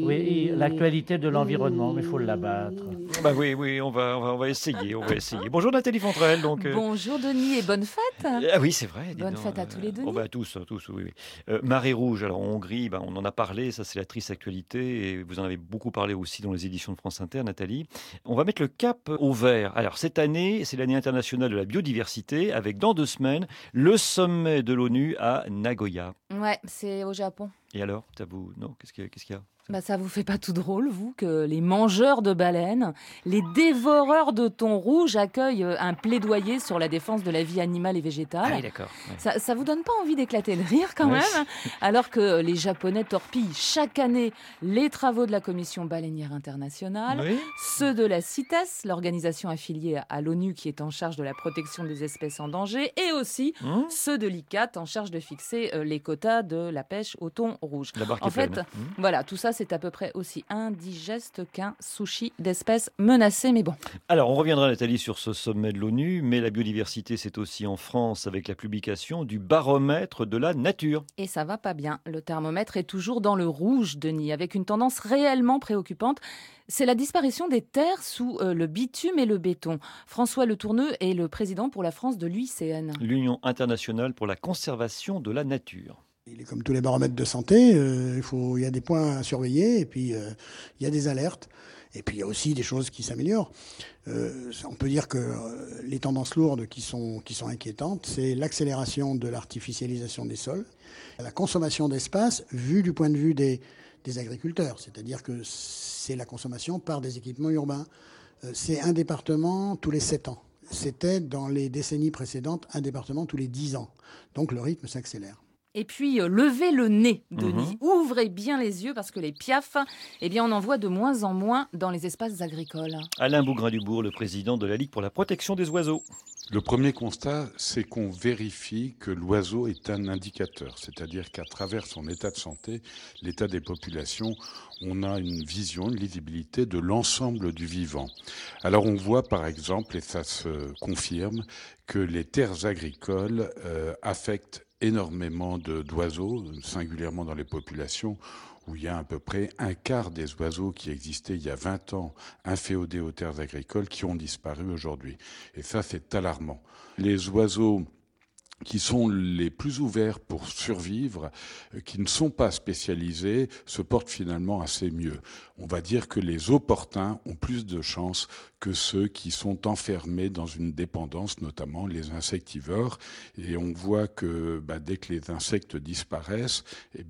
l'environnement, mais il faut l'abattre. Oui, on va essayer, Bonjour Nathalie Fontrelle. Donc, Bonjour Denis et bonne fête. Oui, c'est vrai. Bonne fête à tous les Denis. Tous, oui. Marée rouge, alors en Hongrie, on en a parlé, ça c'est la triste actualité, et vous en avez beaucoup parlé aussi dans les éditions de France Inter, Nathalie. On va mettre le cap au vert. Alors cette année, c'est l'année internationale de la biodiversité, avec dans 2 semaines, le sommet de l'ONU à Nagoya. Ouais, c'est au Japon. Et alors, qu'est-ce qu'il y a Ça vous fait pas tout drôle, vous, que les mangeurs de baleines, les dévoreurs de thon rouge accueillent un plaidoyer sur la défense de la vie animale et végétale? Ah oui, d'accord. Ouais. Ça vous donne pas envie d'éclater de rire quand même? Alors que les Japonais torpillent chaque année les travaux de la Commission baleinière internationale, ceux de la CITES, l'organisation affiliée à l'ONU qui est en charge de la protection des espèces en danger, et aussi ceux de l'ICCAT en charge de fixer les quotas de la pêche au thon rouge. En fait, voilà, tout ça c'est à peu près aussi indigeste qu'un sushi d'espèces menacées, mais bon. Alors, on reviendra, Nathalie, sur ce sommet de l'ONU, mais la biodiversité, c'est aussi en France avec la publication du baromètre de la nature. Et ça va pas bien. Le thermomètre est toujours dans le rouge, Denis, avec une tendance réellement préoccupante. C'est la disparition des terres sous le bitume et le béton. François Le Tourneux est le président pour la France de l'UICN. L'Union internationale pour la conservation de la nature. Il est comme tous les baromètres de santé, il y a des points à surveiller et puis il y a des alertes. Et puis il y a aussi des choses qui s'améliorent. On peut dire que les tendances lourdes qui sont inquiétantes, c'est l'accélération de l'artificialisation des sols, la consommation d'espace vue du point de vue des agriculteurs, c'est-à-dire que c'est la consommation par des équipements urbains. C'est un département tous les 7 ans. C'était dans les décennies précédentes un département tous les 10 ans. Donc le rythme s'accélère. Et puis, levez le nez, Denis. Ouvrez bien les yeux parce que les piafs, on en voit de moins en moins dans les espaces agricoles. Alain Bougrain-Dubourg, le président de la Ligue pour la protection des oiseaux. Le premier constat, c'est qu'on vérifie que l'oiseau est un indicateur. C'est-à-dire qu'à travers son état de santé, l'état des populations, on a une vision, une lisibilité de l'ensemble du vivant. Alors on voit par exemple, et ça se confirme, que les terres agricoles affectent énormément d'oiseaux, singulièrement dans les populations où il y a à peu près un quart des oiseaux qui existaient il y a 20 ans, inféodés aux terres agricoles, qui ont disparu aujourd'hui. Et ça, c'est alarmant. Les oiseaux qui sont les plus ouverts pour survivre, qui ne sont pas spécialisés, se portent finalement assez mieux. On va dire que les opportuns ont plus de chances que ceux qui sont enfermés dans une dépendance, notamment les insectivores. Et on voit que dès que les insectes disparaissent,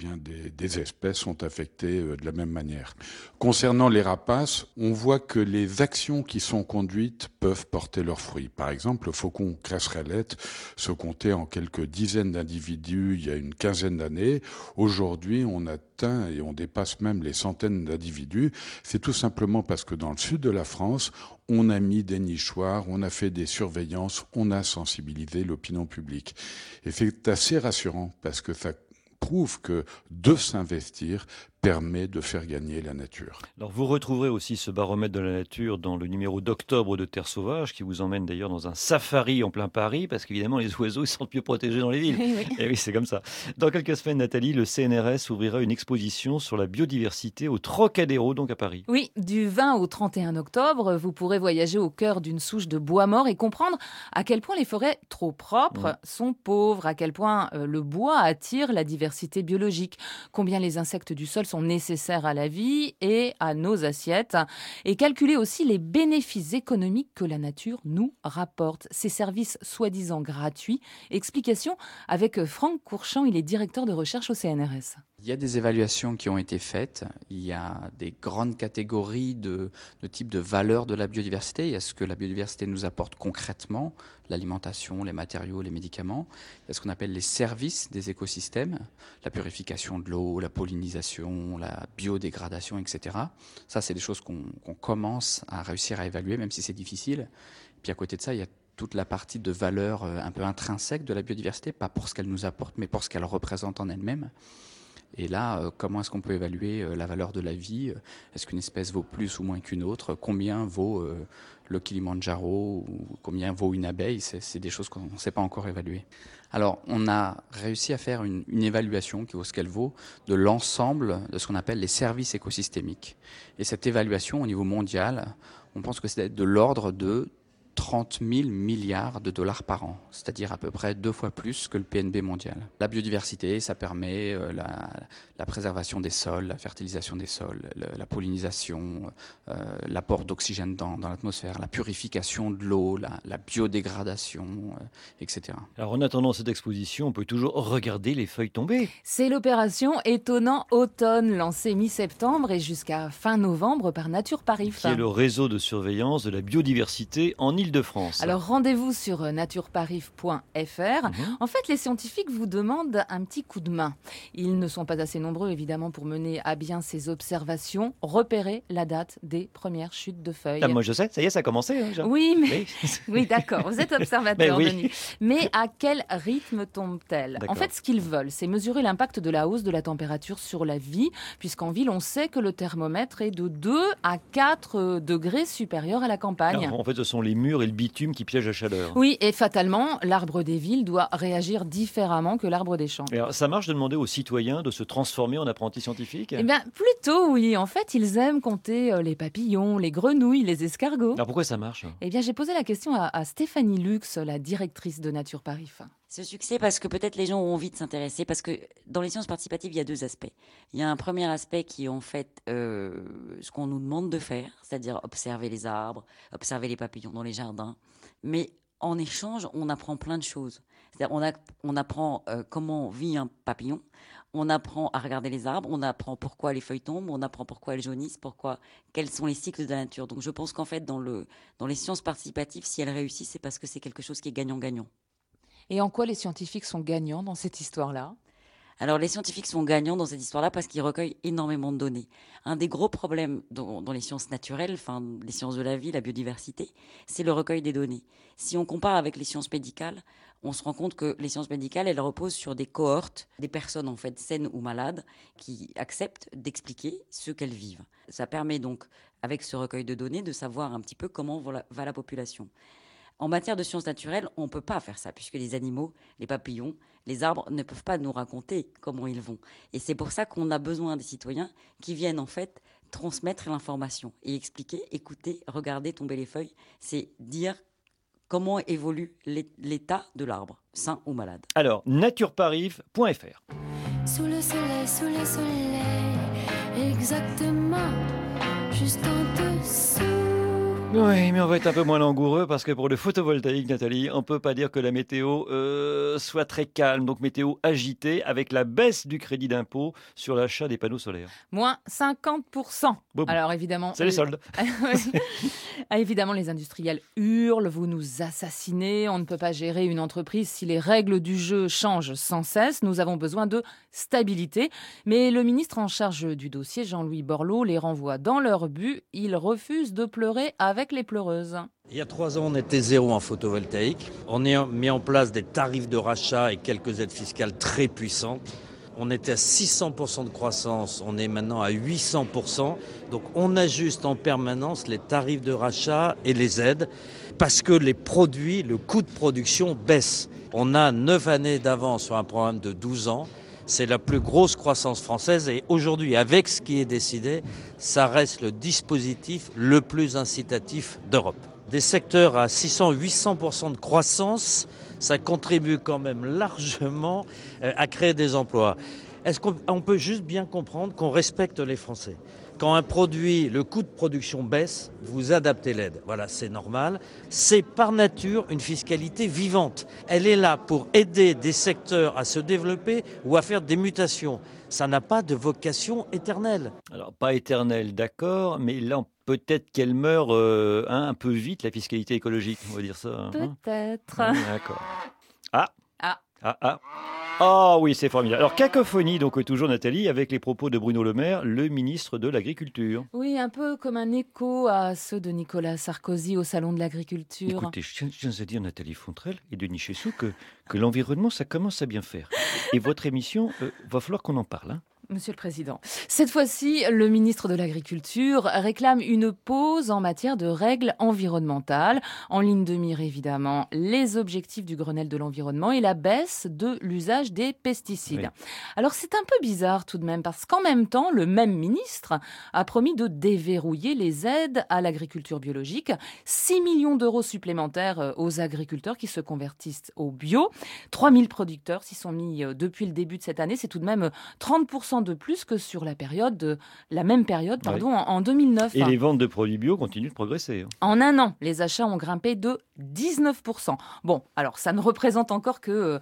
des espèces sont affectées de la même manière. Concernant les rapaces, on voit que les actions qui sont conduites peuvent porter leurs fruits. Par exemple, le faucon cresserellette se comptait en quelques dizaines d'individus il y a une quinzaine d'années. Aujourd'hui, on atteint et on dépasse même les centaines d'individus. C'est tout simplement parce que dans le sud de la France, on a mis des nichoirs, on a fait des surveillances, on a sensibilisé l'opinion publique. Et c'est assez rassurant parce que ça prouve que de s'investir permet de faire gagner la nature. Alors vous retrouverez aussi ce baromètre de la nature dans le numéro d'octobre de Terre Sauvage, qui vous emmène d'ailleurs dans un safari en plein Paris, parce qu'évidemment les oiseaux ils sont mieux protégés dans les villes. Et oui, c'est comme ça. Dans quelques semaines, Nathalie, le CNRS ouvrira une exposition sur la biodiversité au Trocadéro, donc à Paris. Oui, du 20 au 31 octobre, vous pourrez voyager au cœur d'une souche de bois mort et comprendre à quel point les forêts trop propres sont pauvres, à quel point le bois attire la diversité biologique, combien les insectes du sol sont nécessaires à la vie et à nos assiettes, et calculer aussi les bénéfices économiques que la nature nous rapporte. Ces services soi-disant gratuits. Explication avec Franck Courchamp, il est directeur de recherche au CNRS. Il y a des évaluations qui ont été faites. Il y a des grandes catégories de types de valeurs de la biodiversité. Il y a ce que la biodiversité nous apporte concrètement, l'alimentation, les matériaux, les médicaments. Il y a ce qu'on appelle les services des écosystèmes, la purification de l'eau, la pollinisation, la biodégradation, etc. Ça, c'est des choses qu'on commence à réussir à évaluer, même si c'est difficile. Puis à côté de ça, il y a toute la partie de valeur un peu intrinsèque de la biodiversité, pas pour ce qu'elle nous apporte, mais pour ce qu'elle représente en elle-même. Et là, comment est-ce qu'on peut évaluer la valeur de la vie? Est-ce qu'une espèce vaut plus ou moins qu'une autre? Combien vaut le Kilimandjaro ou combien vaut une abeille? C'est des choses qu'on ne sait pas encore évaluer. Alors, on a réussi à faire une évaluation qui vaut ce qu'elle vaut de l'ensemble de ce qu'on appelle les services écosystémiques. Et cette évaluation au niveau mondial, on pense que c'est de l'ordre de 30 000 milliards de dollars par an, c'est-à-dire à peu près 2 fois plus que le PNB mondial. La biodiversité, ça permet la préservation des sols, la fertilisation des sols, la pollinisation, l'apport d'oxygène dans l'atmosphère, la purification de l'eau, la biodégradation, etc. Alors en attendant cette exposition, on peut toujours regarder les feuilles tomber. C'est l'opération Étonnant Automne, lancée mi-septembre et jusqu'à fin novembre par Nature Paris. Qui est le réseau de surveillance de la biodiversité en Île-de-France. Alors rendez-vous sur natureparis.fr. En fait, les scientifiques vous demandent un petit coup de main. Ils ne sont pas assez nombreux, évidemment, pour mener à bien ces observations. Repérer la date des premières chutes de feuilles. Ah, moi, je sais, ça y est, ça a commencé. Hein, oui, mais oui, d'accord, vous êtes observateur, oui. Denis. Mais à quel rythme tombent-elles? En fait, ce qu'ils veulent, c'est mesurer l'impact de la hausse de la température sur la vie, puisqu'en ville, on sait que le thermomètre est de 2 à 4 degrés supérieur à la campagne. Alors, en fait, ce sont les murs et le bitume qui piègent la chaleur. Oui, et fatalement, l'arbre des villes doit réagir différemment que l'arbre des champs. Alors, ça marche de demander aux citoyens de se transformer en apprentis scientifiques? Eh bien, plutôt oui. En fait, ils aiment compter les papillons, les grenouilles, les escargots. Alors, pourquoi ça marche? Eh bien, j'ai posé la question à Stéphanie Lux, la directrice de Nature Paris. Ce succès, parce que peut-être les gens ont envie de s'intéresser, parce que dans les sciences participatives, il y a 2 aspects. Il y a un premier aspect qui est en fait ce qu'on nous demande de faire, c'est-à-dire observer les arbres, observer les papillons dans les jardins. Mais en échange, on apprend plein de choses. C'est-à-dire on apprend comment vit un papillon, on apprend à regarder les arbres, on apprend pourquoi les feuilles tombent, on apprend pourquoi elles jaunissent, quels sont les cycles de la nature. Donc je pense qu'en fait, dans les sciences participatives, si elles réussissent, c'est parce que c'est quelque chose qui est gagnant-gagnant. Et en quoi les scientifiques sont gagnants dans cette histoire-là? Alors, les scientifiques sont gagnants dans cette histoire-là parce qu'ils recueillent énormément de données. Un des gros problèmes dans les sciences naturelles, enfin, les sciences de la vie, la biodiversité, c'est le recueil des données. Si on compare avec les sciences médicales, on se rend compte que les sciences médicales, elles reposent sur des cohortes, des personnes en fait saines ou malades qui acceptent d'expliquer ce qu'elles vivent. Ça permet donc, avec ce recueil de données, de savoir un petit peu comment va la population. En matière de sciences naturelles, on ne peut pas faire ça, puisque les animaux, les papillons, les arbres ne peuvent pas nous raconter comment ils vont. Et c'est pour ça qu'on a besoin des citoyens qui viennent en fait transmettre l'information et expliquer, écouter, regarder tomber les feuilles. C'est dire comment évolue l'état de l'arbre, sain ou malade. Alors, natureparis.fr. Sous le soleil, exactement, juste en dessous. Oui, mais on va être un peu moins langoureux parce que pour le photovoltaïque, Nathalie, on ne peut pas dire que la météo soit très calme. Donc météo agitée avec la baisse du crédit d'impôt sur l'achat des panneaux solaires. Moins 50%. Bon, alors évidemment... c'est les soldes. Évidemment, les industriels hurlent, vous nous assassinez, on ne peut pas gérer une entreprise si les règles du jeu changent sans cesse. Nous avons besoin de stabilité. Mais le ministre en charge du dossier, Jean-Louis Borloo, les renvoie dans leur but. Il refuse de pleurer avec les pleureuses. Il y a 3 ans, on était 0 en photovoltaïque. On a mis en place des tarifs de rachat et quelques aides fiscales très puissantes. On était à 600% de croissance, on est maintenant à 800%. Donc on ajuste en permanence les tarifs de rachat et les aides parce que les produits, le coût de production baisse. On a 9 années d'avance sur un programme de 12 ans. C'est la plus grosse croissance française et aujourd'hui, avec ce qui est décidé, ça reste le dispositif le plus incitatif d'Europe. Des secteurs à 600-800% de croissance, ça contribue quand même largement à créer des emplois. Est-ce qu'on peut juste bien comprendre qu'on respecte les Français ? Quand un produit, le coût de production baisse, vous adaptez l'aide. Voilà, c'est normal. C'est par nature une fiscalité vivante. Elle est là pour aider des secteurs à se développer ou à faire des mutations. Ça n'a pas de vocation éternelle. Alors, pas éternelle, d'accord, mais là, peut-être qu'elle meurt un peu vite, la fiscalité écologique, on va dire ça. Peut-être. D'accord. Ah oui, c'est formidable. Alors, cacophonie, donc toujours Nathalie, avec les propos de Bruno Le Maire, le ministre de l'Agriculture. Oui, un peu comme un écho à ceux de Nicolas Sarkozy au Salon de l'Agriculture. Écoutez, je tiens à dire, Nathalie Fontrelle et Denis Chessou, que l'environnement, ça commence à bien faire. Et votre émission, va falloir qu'on en parle. Hein. Monsieur le Président. Cette fois-ci, le ministre de l'Agriculture réclame une pause en matière de règles environnementales. En ligne de mire, évidemment, les objectifs du Grenelle de l'environnement et la baisse de l'usage des pesticides. Oui. Alors, c'est un peu bizarre tout de même, parce qu'en même temps, le même ministre a promis de déverrouiller les aides à l'agriculture biologique. 6 millions d'euros supplémentaires aux agriculteurs qui se convertissent au bio. 3000 producteurs s'y sont mis depuis le début de cette année. C'est tout de même 30% de plus que sur la même période en 2009. Et les ventes de produits bio continuent de progresser. En un an, les achats ont grimpé de 19%. Bon, alors ça ne représente encore que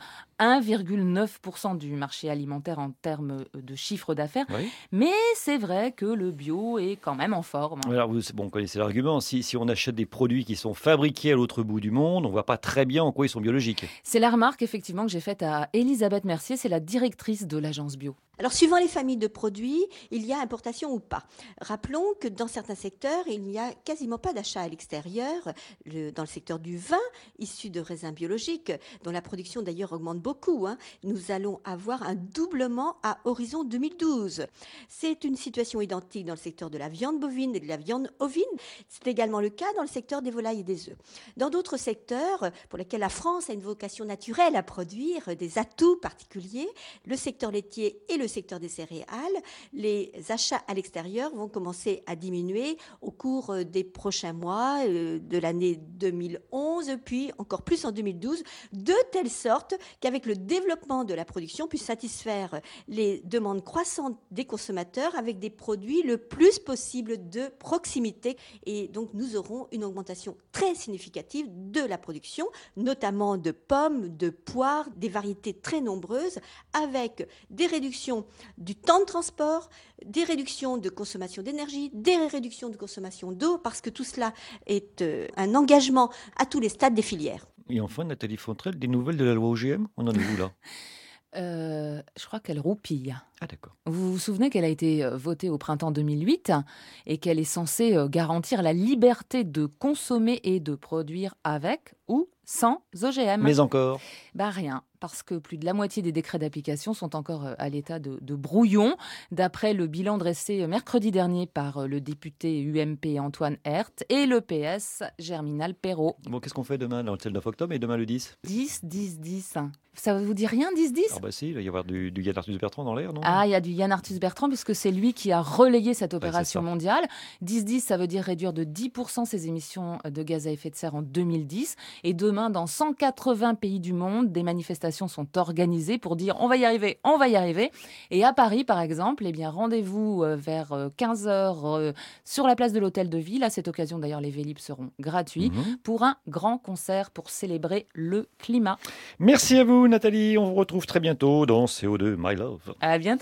1,9% du marché alimentaire en termes de chiffre d'affaires. Oui. Mais c'est vrai que le bio est quand même en forme. Alors, vous connaissez l'argument. Si on achète des produits qui sont fabriqués à l'autre bout du monde, on ne voit pas très bien en quoi ils sont biologiques. C'est la remarque effectivement que j'ai faite à Elisabeth Mercier, c'est la directrice de l'agence bio. Alors, suivant les familles de produits, il y a importation ou pas. Rappelons que dans certains secteurs, il n'y a quasiment pas d'achat à l'extérieur. Dans le secteur du vin, issu de raisins biologiques, dont la production d'ailleurs augmente beaucoup, nous allons avoir un doublement à horizon 2012. C'est une situation identique dans le secteur de la viande bovine et de la viande ovine. C'est également le cas dans le secteur des volailles et des œufs. Dans d'autres secteurs, pour lesquels la France a une vocation naturelle à produire des atouts particuliers, le secteur laitier et le secteur des céréales, les achats à l'extérieur vont commencer à diminuer au cours des prochains mois de l'année 2011, puis encore plus en 2012, de telle sorte qu'avec le développement de la production puisse satisfaire les demandes croissantes des consommateurs avec des produits le plus possible de proximité. Et donc nous aurons une augmentation très significative de la production, notamment de pommes, de poires, des variétés très nombreuses, avec des réductions du temps de transport, des réductions de consommation d'énergie, des réductions de consommation d'eau, parce que tout cela est un engagement à tous les stades des filières. Et enfin, Nathalie Fontrelle, des nouvelles de la loi OGM ? On en est où là ? Je crois qu'elle roupille. Ah d'accord. Vous vous souvenez qu'elle a été votée au printemps 2008 et qu'elle est censée garantir la liberté de consommer et de produire avec ou sans OGM. Mais encore ? Rien, parce que plus de la moitié des décrets d'application sont encore à l'état de brouillon, d'après le bilan dressé mercredi dernier par le député UMP Antoine Herth et le PS Germinal Perrault. Bon, qu'est-ce qu'on fait demain, le 9 octobre et demain le 10 ? 10. Ça vous dit rien, 10-10 ? Ah bah si, il va y avoir du Yann Arthus Bertrand dans l'air, non ? Ah, il y a du Yann Arthus Bertrand, puisque c'est lui qui a relayé cette opération mondiale. 10-10, ça veut dire réduire de 10% ses émissions de gaz à effet de serre en 2010. Et demain, dans 180 pays du monde, des manifestations sont organisées pour dire on va y arriver. Et à Paris, par exemple, rendez-vous vers 15h sur la place de l'Hôtel de Ville. À cette occasion, d'ailleurs, les Vélib seront gratuits pour un grand concert pour célébrer le climat. Merci à vous, Nathalie. On vous retrouve très bientôt dans CO2 My Love. À bientôt.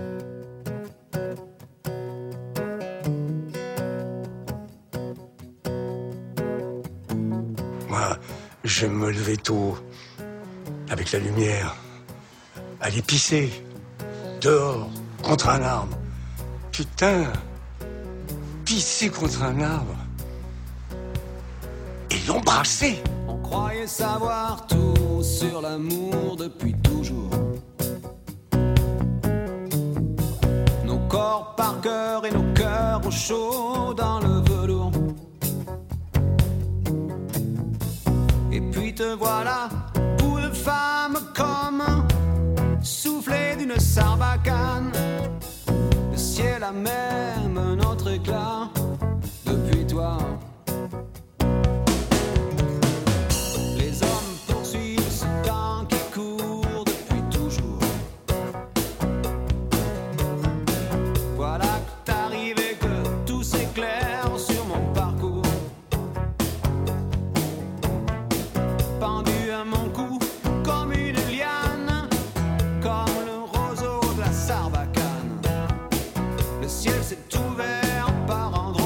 Moi, j'aime me lever tôt, avec la lumière, aller pisser, dehors, contre un arbre. Putain, pisser contre un arbre et l'embrasser. On croyait savoir tout sur l'amour depuis toujours. Nos corps par cœur et nos cœurs au chaud dans le velours. Et puis te voilà, pour de femmes comme soufflé d'une sarbacane. Le ciel a même un autre éclat depuis toi. Les hommes poursuivent ce temps qui court depuis toujours. Voilà que t'arrives et que tout s'éclaire sur mon parcours. Pendu à mon cou comme une liane, comme le roseau de la sarbacane. Le ciel s'est ouvert par endroits.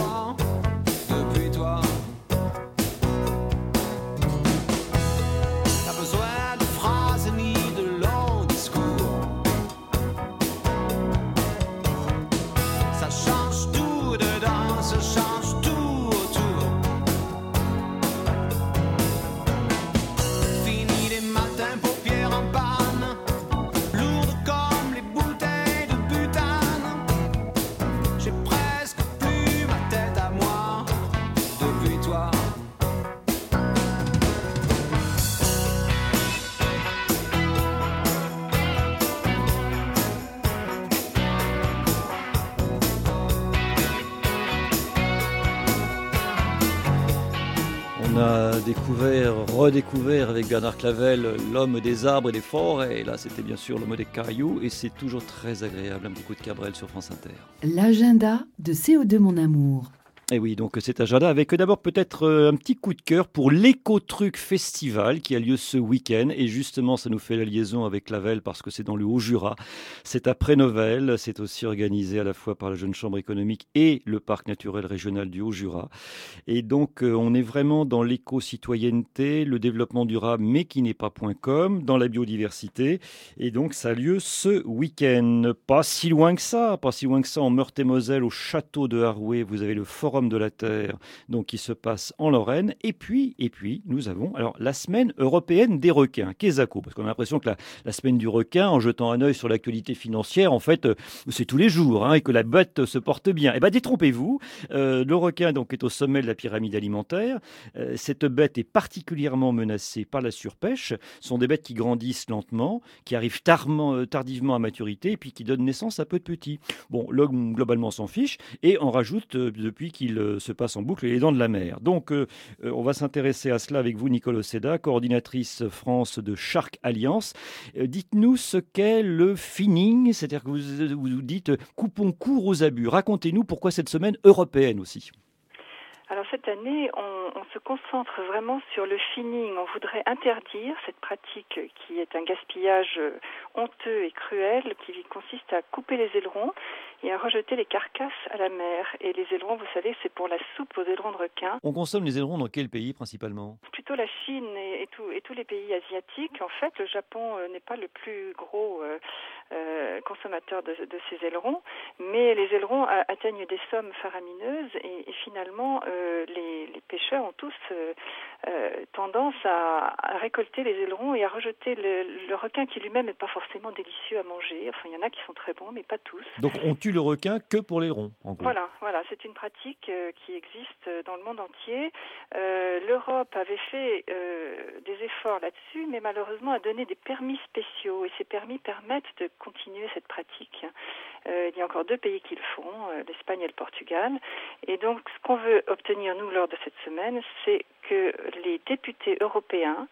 redécouvert avec Bernard Clavel l'homme des arbres et des forêts. Et là, c'était bien sûr l'homme des cailloux. Et c'est toujours très agréable, un petit coup de Cabrel sur France Inter. L'agenda de CO2 Mon Amour. Et oui, donc cet agenda avec d'abord peut-être un petit coup de cœur pour l'Éco-Truc Festival qui a lieu ce week-end. Et justement, ça nous fait la liaison avec Clavel parce que c'est dans le Haut-Jura. C'est après Novelle. C'est aussi organisé à la fois par la Jeune Chambre économique et le Parc naturel régional du Haut-Jura. Et donc, on est vraiment dans l'éco-citoyenneté, le développement durable, mais qui n'est pas .com, dans la biodiversité. Et donc, ça a lieu ce week-end. Pas si loin que ça, en Meurthe-et-Moselle, au château de Haroué. Vous avez le Forum de la Terre, donc qui se passe en Lorraine. Et puis, nous avons alors la semaine européenne des requins, Quesaco, parce qu'on a l'impression que la semaine du requin, en jetant un œil sur l'actualité financière, en fait, c'est tous les jours, et que la bête se porte bien. Eh bien, détrompez-vous, le requin donc est au sommet de la pyramide alimentaire. Cette bête est particulièrement menacée par la surpêche. Ce sont des bêtes qui grandissent lentement, qui arrivent tardivement à maturité, et puis qui donnent naissance à peu de petits. Bon, l'homme globalement s'en fiche, et on rajoute depuis qu'il se passe en boucle les dents de la mer. Donc, on va s'intéresser à cela avec vous, Nicole Oceda, coordinatrice France de Shark Alliance. Dites-nous ce qu'est le finning, c'est-à-dire que vous dites coupons court aux abus. Racontez-nous pourquoi cette semaine européenne aussi. Alors cette année, on se concentre vraiment sur le finning. On voudrait interdire cette pratique qui est un gaspillage honteux et cruel qui consiste à couper les ailerons et à rejeter les carcasses à la mer. Et les ailerons, vous savez, c'est pour la soupe aux ailerons de requin. On consomme les ailerons dans quel pays principalement ? Plutôt la Chine et tous les pays asiatiques. En fait, le Japon n'est pas le plus gros consommateur de ces ailerons, mais les ailerons atteignent des sommes faramineuses et finalement les pêcheurs ont tous tendance à récolter les ailerons et à rejeter le requin qui lui-même n'est pas forcément délicieux à manger. Enfin, il y en a qui sont très bons, mais pas tous. Donc on tue le requin que pour l'aileron, en gros. Voilà, c'est une pratique qui existe dans le monde entier. L'Europe avait fait des efforts là-dessus, mais malheureusement a donné des permis spéciaux et ces permis permettent de continuer cette pratique. Il y a encore 2 pays qui le font, l'Espagne et le Portugal. Et donc, ce qu'on veut obtenir, nous, lors de cette semaine, c'est que les députés européens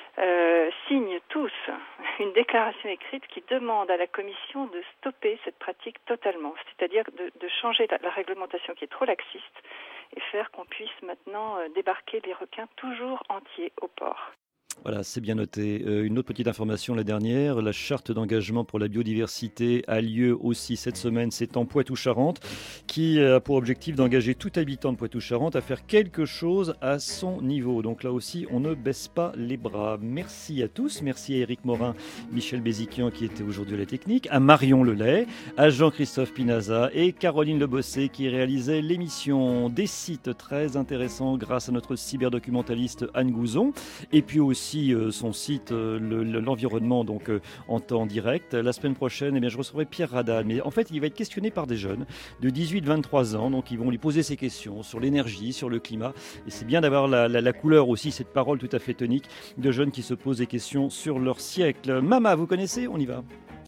signent tous une déclaration écrite qui demande à la Commission de stopper cette pratique totalement, c'est-à-dire de changer la réglementation qui est trop laxiste et faire qu'on puisse maintenant débarquer les requins toujours entiers au port. Voilà, c'est bien noté. Une autre petite information, la dernière, la charte d'engagement pour la biodiversité a lieu aussi cette semaine, c'est en Poitou-Charentes, qui a pour objectif d'engager tout habitant de Poitou-Charentes à faire quelque chose à son niveau. Donc là aussi, on ne baisse pas les bras. Merci à tous, merci à Éric Morin, Michel Béziquian qui était aujourd'hui à la technique, à Marion Lelay, à Jean-Christophe Pinaza et Caroline Lebossé qui réalisait l'émission. Des sites très intéressants grâce à notre cyberdocumentaliste Anne Gouzon, et puis aussi son site l'environnement donc en temps direct. La semaine prochaine, je recevrai Pierre Radal, mais en fait il va être questionné par des jeunes de 18-23 ans, donc ils vont lui poser ces questions sur l'énergie, sur le climat, et c'est bien d'avoir la couleur aussi, cette parole tout à fait tonique de jeunes qui se posent des questions sur leur siècle. Mama, vous connaissez ? On y va.